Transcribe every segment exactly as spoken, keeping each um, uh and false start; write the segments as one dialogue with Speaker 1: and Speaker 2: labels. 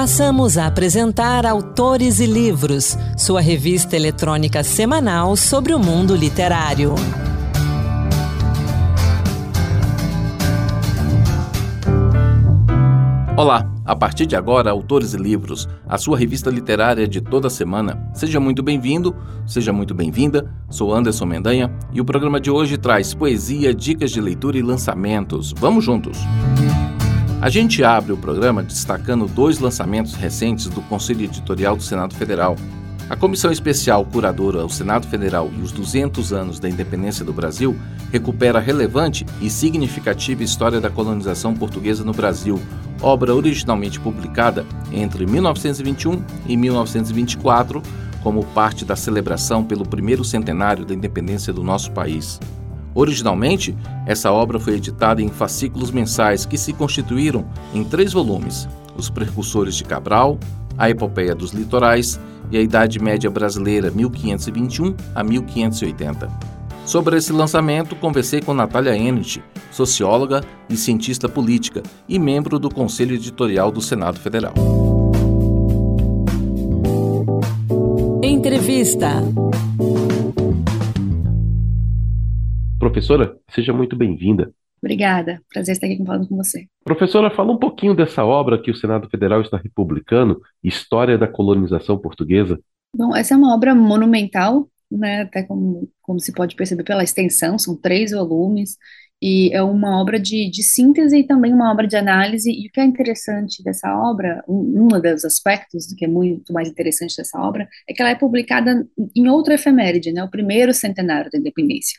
Speaker 1: Passamos a apresentar Autores e Livros, sua revista eletrônica semanal sobre o mundo literário.
Speaker 2: Olá, a partir de agora, Autores e Livros, a sua revista literária de toda semana. Seja muito bem-vindo, seja muito bem-vinda. Sou Anderson Mendanha e o programa de hoje traz poesia, dicas de leitura e lançamentos. Vamos juntos! A gente abre o programa destacando dois lançamentos recentes do Conselho Editorial do Senado Federal. A Comissão Especial Curadora ao Senado Federal e os duzentos anos da independência do Brasil recupera a relevante e significativa história da colonização portuguesa no Brasil, obra originalmente publicada entre mil novecentos e vinte e um e mil novecentos e vinte e quatro, como parte da celebração pelo primeiro centenário da independência do nosso país. Originalmente, essa obra foi editada em fascículos mensais que se constituíram em três volumes: Os Precursores de Cabral, A Epopeia dos Litorais e a Idade Média Brasileira mil quinhentos e vinte e um a mil quinhentos e oitenta. Sobre esse lançamento, conversei com Natália Enit, socióloga e cientista política e membro do Conselho Editorial do Senado Federal.
Speaker 1: Entrevista.
Speaker 3: Professora, seja muito bem-vinda.
Speaker 4: Obrigada, prazer estar aqui falando com você.
Speaker 3: Professora, fala um pouquinho dessa obra que o Senado Federal está republicando, História da Colonização Portuguesa.
Speaker 4: Bom, essa é uma obra monumental, né, até como, como se pode perceber pela extensão, são três volumes, e é uma obra de, de síntese e também uma obra de análise, e o que é interessante dessa obra, um, um dos aspectos que é muito mais interessante dessa obra, é que ela é publicada em outra efeméride, né, o primeiro centenário da independência.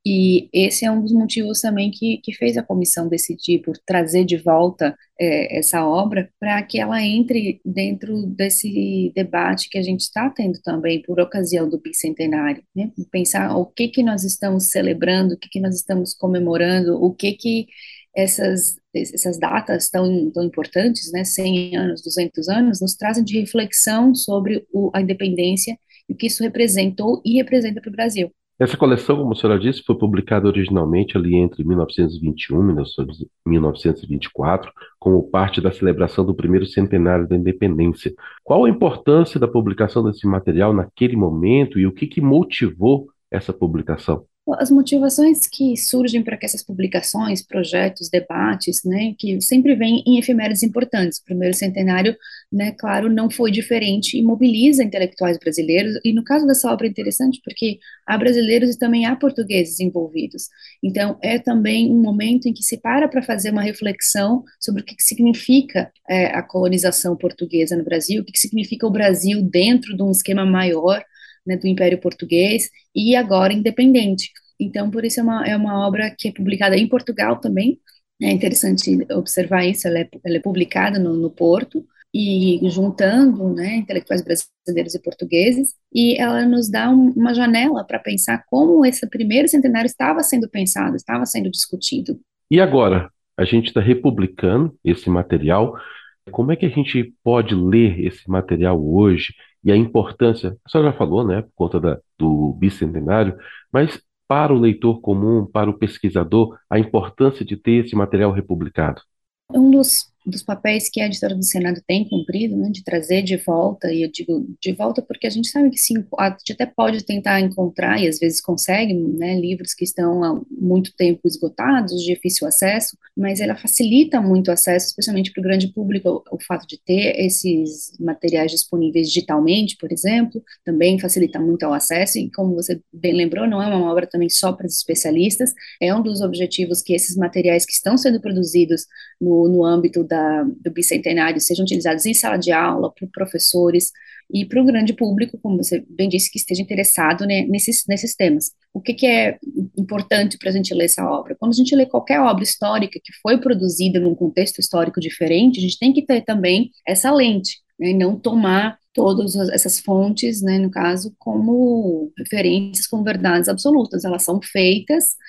Speaker 4: E esse é um dos motivos também que, que fez a comissão decidir por trazer de volta é, essa obra para que ela entre dentro desse debate que a gente está tendo também por ocasião do bicentenário, né? Pensar o que que nós estamos celebrando, o que que nós estamos comemorando, o que que essas, essas datas tão, tão importantes, né, cem anos, duzentos anos, nos trazem de reflexão sobre o, a independência e o que isso representou e representa para o Brasil.
Speaker 3: Essa coleção, como a senhora disse, foi publicada originalmente ali entre mil novecentos e vinte e um e mil novecentos e vinte e quatro, como parte da celebração do primeiro centenário da independência. Qual a importância da publicação desse material naquele momento e o que que motivou essa publicação?
Speaker 4: As motivações que surgem para que essas publicações, projetos, debates, né, que sempre vêm em efemérides importantes. O primeiro centenário, né, claro, não foi diferente e mobiliza intelectuais brasileiros, e no caso dessa obra é interessante porque há brasileiros e também há portugueses envolvidos. Então, é também um momento em que se para para fazer uma reflexão sobre o que significa é, a colonização portuguesa no Brasil, o que significa o Brasil dentro de um esquema maior, né, do Império Português, e agora independente. Então, por isso é uma, é uma obra que é publicada em Portugal também, é interessante observar isso, ela é, ela é publicada no, no Porto, e juntando, né, intelectuais brasileiros e portugueses, e ela nos dá um, uma janela para pensar como esse primeiro centenário estava sendo pensado, estava sendo discutido.
Speaker 3: E agora, a gente está republicando esse material. Como é que a gente pode ler esse material hoje e a importância, a senhora já falou, né, por conta da, do bicentenário, mas para o leitor comum, para o pesquisador, a importância de ter esse material republicado?
Speaker 4: Um dos, dos papéis que a editora do Senado tem cumprido, né, de trazer de volta, e eu digo de volta porque a gente sabe que sim, a gente até pode tentar encontrar, e às vezes consegue, né, livros que estão há muito tempo esgotados, de difícil acesso, mas ela facilita muito o acesso, especialmente para o grande público, o, o fato de ter esses materiais disponíveis digitalmente, por exemplo, também facilita muito o acesso, e como você bem lembrou, não é uma obra também só para os especialistas, é um dos objetivos que esses materiais que estão sendo produzidos no, no âmbito da, do bicentenário sejam utilizados em sala de aula, por professores e para o grande público, como você bem disse, que esteja interessado, né, nesses, nesses temas. O que, que é importante para a gente ler essa obra? Quando a gente lê qualquer obra histórica que foi produzida num contexto histórico diferente, a gente tem que ter também essa lente, né, e não tomar todas essas fontes, né, no caso, como referências, como verdades absolutas. Elas são feitas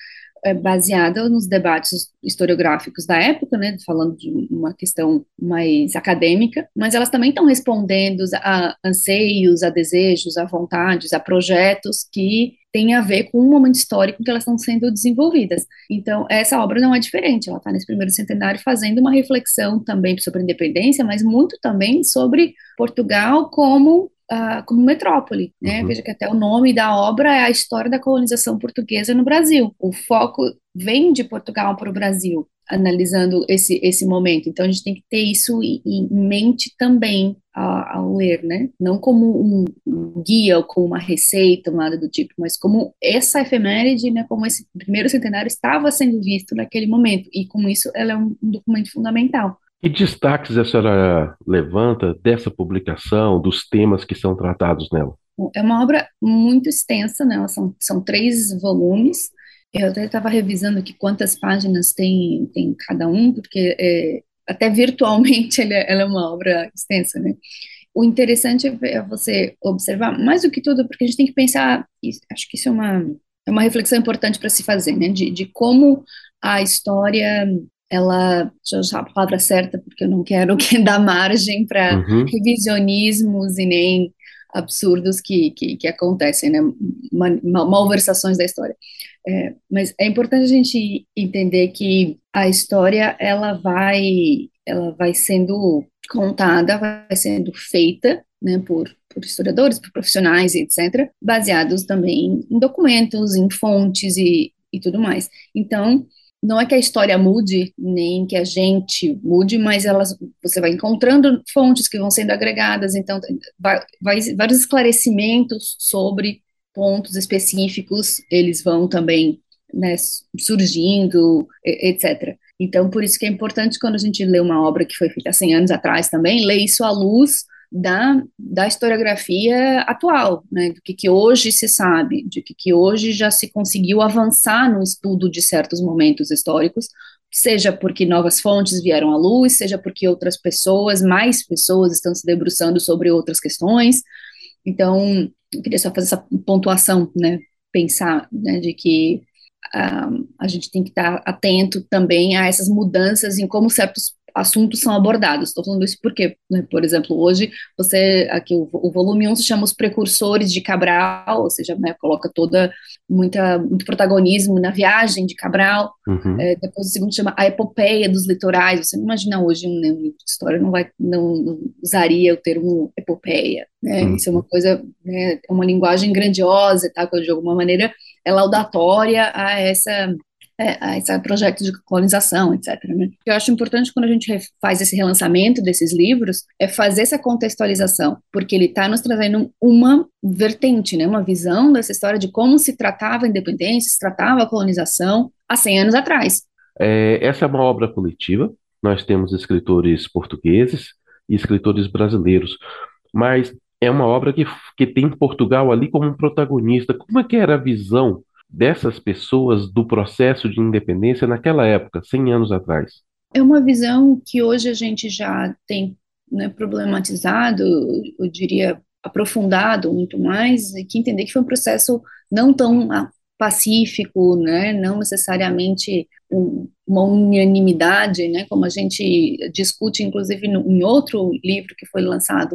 Speaker 4: é baseada nos debates historiográficos da época, né, falando de uma questão mais acadêmica, mas elas também estão respondendo a anseios, a desejos, a vontades, a projetos que têm a ver com o momento histórico que elas estão sendo desenvolvidas. Então, essa obra não é diferente, ela está nesse primeiro centenário fazendo uma reflexão também sobre a independência, mas muito também sobre Portugal como Uh, como metrópole, né?
Speaker 3: Uhum.
Speaker 4: Veja que até o nome da obra é a história da colonização portuguesa no Brasil. O foco vem de Portugal para o Brasil, analisando esse, esse momento. Então, a gente tem que ter isso em, em mente também ao, ao ler, né? Não como um, um guia ou como uma receita, nada do tipo, mas como essa efeméride, né? Como esse primeiro centenário estava sendo visto naquele momento. E, com isso, ela é um, um documento fundamental.
Speaker 3: Que destaques a senhora levanta dessa publicação, dos temas que são tratados nela?
Speaker 4: É uma obra muito extensa, né? São, são três volumes. Eu até estava revisando aqui quantas páginas tem, tem cada um, porque é, até virtualmente ele é, ela é uma obra extensa, né? O interessante é você observar, mais do que tudo, porque a gente tem que pensar, acho que isso é uma, é uma reflexão importante para se fazer, né? De, de como a história, ela, deixa eu usar a palavra certa, porque eu não quero que dar margem para
Speaker 3: Uhum.
Speaker 4: revisionismos e nem absurdos que, que, que acontecem, né? Mal, malversações da história. É, mas é importante a gente entender que a história, ela vai, ela vai sendo contada, vai sendo feita, né, por, por historiadores, por profissionais, etcétera, baseados também em documentos, em fontes e, e tudo mais. Então, não é que a história mude, nem que a gente mude, mas elas, você vai encontrando fontes que vão sendo agregadas, então, vai, vai, vários esclarecimentos sobre pontos específicos, eles vão também, né, surgindo, etcétera. Então, por isso que é importante quando a gente lê uma obra que foi feita há cem anos atrás também, ler isso à luz da, da historiografia atual, né, do que, que hoje se sabe, de que, que hoje já se conseguiu avançar no estudo de certos momentos históricos, seja porque novas fontes vieram à luz, seja porque outras pessoas, mais pessoas estão se debruçando sobre outras questões. Então, eu queria só fazer essa pontuação, né, pensar, né, de que uh, a gente tem que estar atento também a essas mudanças em como certos assuntos são abordados. Estou falando isso porque, né, por exemplo, hoje, você, aqui o, o volume um se chama Os Precursores de Cabral, ou seja, né, coloca toda, muita, muito protagonismo na viagem de Cabral.
Speaker 3: Uhum.
Speaker 4: É, depois o segundo chama A Epopeia dos Litorais. Você não imagina hoje um livro de história, não, vai, não, não usaria o termo epopeia, né?
Speaker 3: Uhum.
Speaker 4: Isso é uma coisa, né, é uma linguagem grandiosa, tá, que de alguma maneira é laudatória a essa... É, esse projeto de colonização, etcétera, né? Eu acho importante quando a gente faz esse relançamento desses livros, é fazer essa contextualização, porque ele está nos trazendo uma vertente, né, uma visão dessa história de como se tratava a independência, se tratava a colonização há cem anos atrás.
Speaker 3: É, essa é uma obra coletiva, nós temos escritores portugueses e escritores brasileiros, mas é uma obra que, que tem Portugal ali como um protagonista. Como é que era a visão dessas pessoas do processo de independência naquela época, cem anos atrás?
Speaker 4: É uma visão que hoje a gente já tem, né, problematizado, eu diria aprofundado muito mais, e que entender que foi um processo não tão pacífico, né, não necessariamente um, uma unanimidade, né, como a gente discute, inclusive, no, em outro livro que foi lançado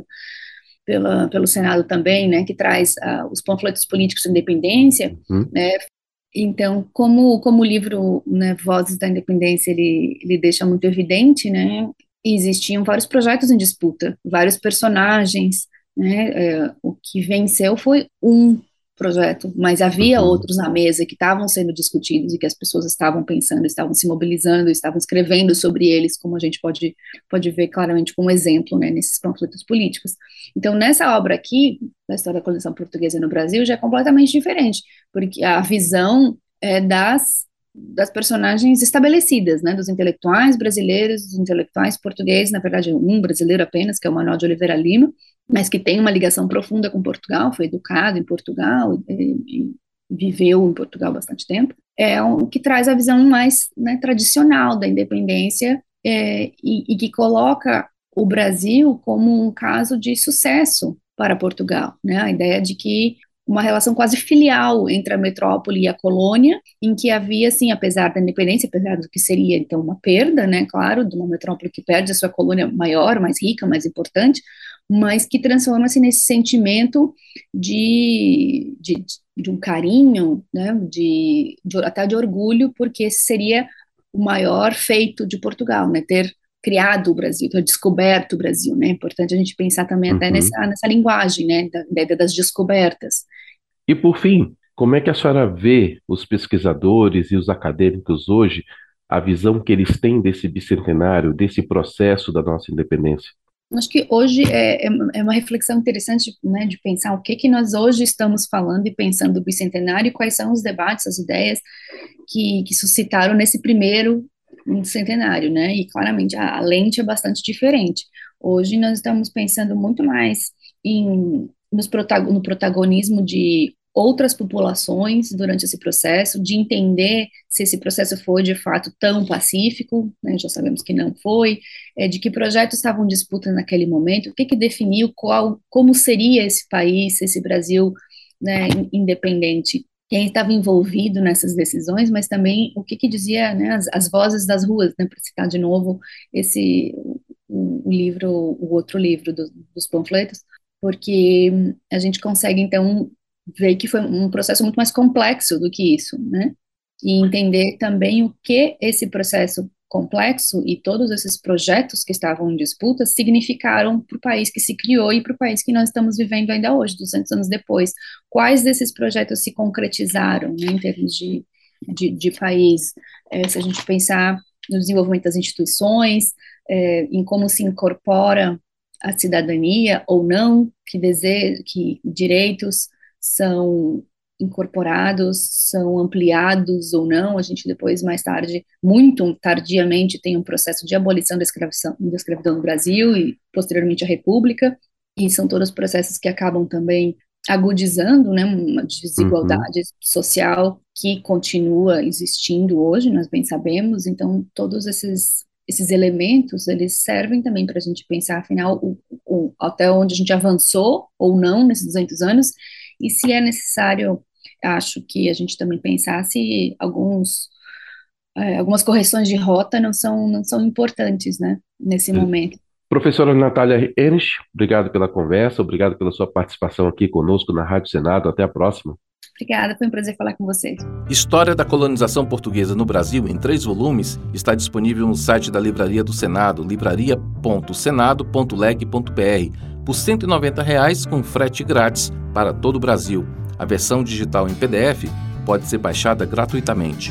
Speaker 4: Pela, pelo Senado também, né, que traz uh, os panfletos políticos de independência,
Speaker 3: Uhum.
Speaker 4: né, então, como, como o livro, né, Vozes da Independência, ele, ele deixa muito evidente, né, existiam vários projetos em disputa, vários personagens, né, é, o que venceu foi um projeto, mas havia
Speaker 3: Uhum.
Speaker 4: outros na mesa que estavam sendo discutidos e que as pessoas estavam pensando, estavam se mobilizando, estavam escrevendo sobre eles, como a gente pode, pode ver claramente como exemplo, né, nesses panfletos políticos. Então, nessa obra aqui, da história da colonização portuguesa no Brasil, já é completamente diferente, porque a visão é das, das personagens estabelecidas, né, dos intelectuais brasileiros, dos intelectuais portugueses, na verdade, um brasileiro apenas, que é o Manuel de Oliveira Lima, mas que tem uma ligação profunda com Portugal, foi educado em Portugal e, e viveu em Portugal bastante tempo, é um que traz a visão mais, né, tradicional da independência é, e, e que coloca o Brasil como um caso de sucesso para Portugal, né, a ideia de que uma relação quase filial entre a metrópole e a colônia, em que havia, assim, apesar da independência, apesar do que seria, então, uma perda, né, claro, de uma metrópole que perde a sua colônia maior, mais rica, mais importante, mas que transforma-se nesse sentimento de, de, de um carinho, né, de, de, até de orgulho, porque esse seria o maior feito de Portugal, né, ter criado o Brasil, ter descoberto o Brasil, né? É importante a gente pensar também
Speaker 3: Uhum.
Speaker 4: até nessa, nessa linguagem, né? Da ideia das descobertas.
Speaker 3: E por fim, como é que a senhora vê os pesquisadores e os acadêmicos hoje, a visão que eles têm desse bicentenário, desse processo da nossa independência?
Speaker 4: Acho que hoje é, é uma reflexão interessante, né, de pensar o que que nós hoje estamos falando e pensando do bicentenário e quais são os debates, as ideias que, que suscitaram nesse primeiro centenário, né, e claramente a, a lente é bastante diferente. Hoje nós estamos pensando muito mais em, nos protagon, no protagonismo de outras populações durante esse processo, de entender se esse processo foi de fato tão pacífico, né, já sabemos que não foi, é, de que projetos estavam em disputa naquele momento, o que que definiu qual, como seria esse país, esse Brasil, né, independente, quem estava envolvido nessas decisões, mas também o que que dizia, né, as, as vozes das ruas, né, para citar de novo esse o, o livro, o outro livro do, dos panfletos, porque a gente consegue então ver que foi um processo muito mais complexo do que isso, né? E entender também o que esse processo complexo e todos esses projetos que estavam em disputa significaram para o país que se criou e para o país que nós estamos vivendo ainda hoje, duzentos anos depois. Quais desses projetos se concretizaram, né, em termos de, de, de país? É, se a gente pensar no desenvolvimento das instituições, é, em como se incorpora a cidadania ou não, que, dese- que direitos são incorporados, são ampliados ou não. A gente depois, mais tarde, muito tardiamente, tem um processo de abolição da escravidão, da escravidão no Brasil e, posteriormente, a República, e são todos processos que acabam também agudizando, né, uma desigualdade uhum. social que continua existindo hoje, nós bem sabemos. Então, todos esses esses elementos, eles servem também para a gente pensar, afinal, o, o, até onde a gente avançou ou não nesses duzentos anos, e se é necessário, acho que a gente também pensar se alguns, é, algumas correções de rota não são, não são importantes, né, nesse Sim. momento.
Speaker 3: Professora Natália Henrich, obrigado pela conversa, obrigado pela sua participação aqui conosco na Rádio Senado. Até a próxima.
Speaker 4: Obrigada, foi um prazer falar com vocês.
Speaker 2: História da colonização portuguesa no Brasil, em três volumes, está disponível no site da Livraria do Senado, livraria ponto senado ponto leg ponto br, por cento e noventa reais com frete grátis para todo o Brasil. A versão digital em P D F pode ser baixada gratuitamente.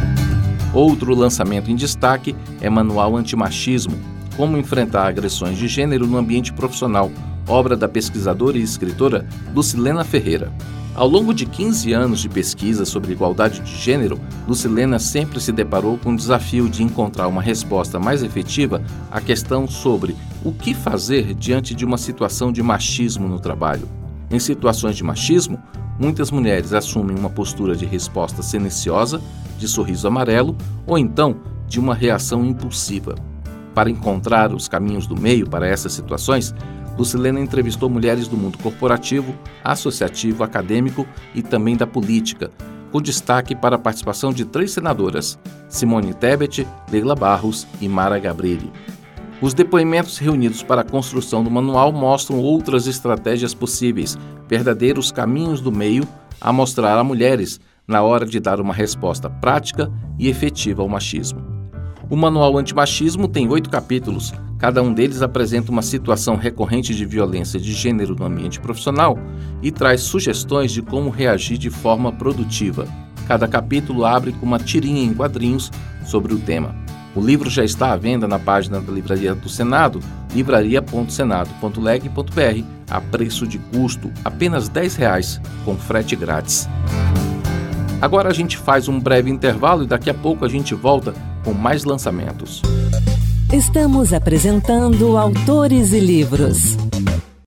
Speaker 2: Outro lançamento em destaque é Manual Antimachismo, Como Enfrentar Agressões de Gênero no Ambiente Profissional, obra da pesquisadora e escritora Lucilena Ferreira. Ao longo de quinze anos de pesquisa sobre igualdade de gênero, Lucilena sempre se deparou com o desafio de encontrar uma resposta mais efetiva à questão sobre o que fazer diante de uma situação de machismo no trabalho. Em situações de machismo, muitas mulheres assumem uma postura de resposta silenciosa, de sorriso amarelo ou então de uma reação impulsiva. Para encontrar os caminhos do meio para essas situações, Lucilena entrevistou mulheres do mundo corporativo, associativo, acadêmico e também da política, com destaque para a participação de três senadoras, Simone Tebet, Leila Barros e Mara Gabrilli. Os depoimentos reunidos para a construção do manual mostram outras estratégias possíveis, verdadeiros caminhos do meio a mostrar a mulheres na hora de dar uma resposta prática e efetiva ao machismo. O Manual Antimachismo tem oito capítulos. Cada um deles apresenta uma situação recorrente de violência de gênero no ambiente profissional e traz sugestões de como reagir de forma produtiva. Cada capítulo abre com uma tirinha em quadrinhos sobre o tema. O livro já está à venda na página da Livraria do Senado, livraria ponto senado ponto leg ponto br, a preço de custo, apenas dez reais, com frete grátis. Agora a gente faz um breve intervalo e daqui a pouco a gente volta com mais lançamentos.
Speaker 1: Estamos apresentando Autores e Livros.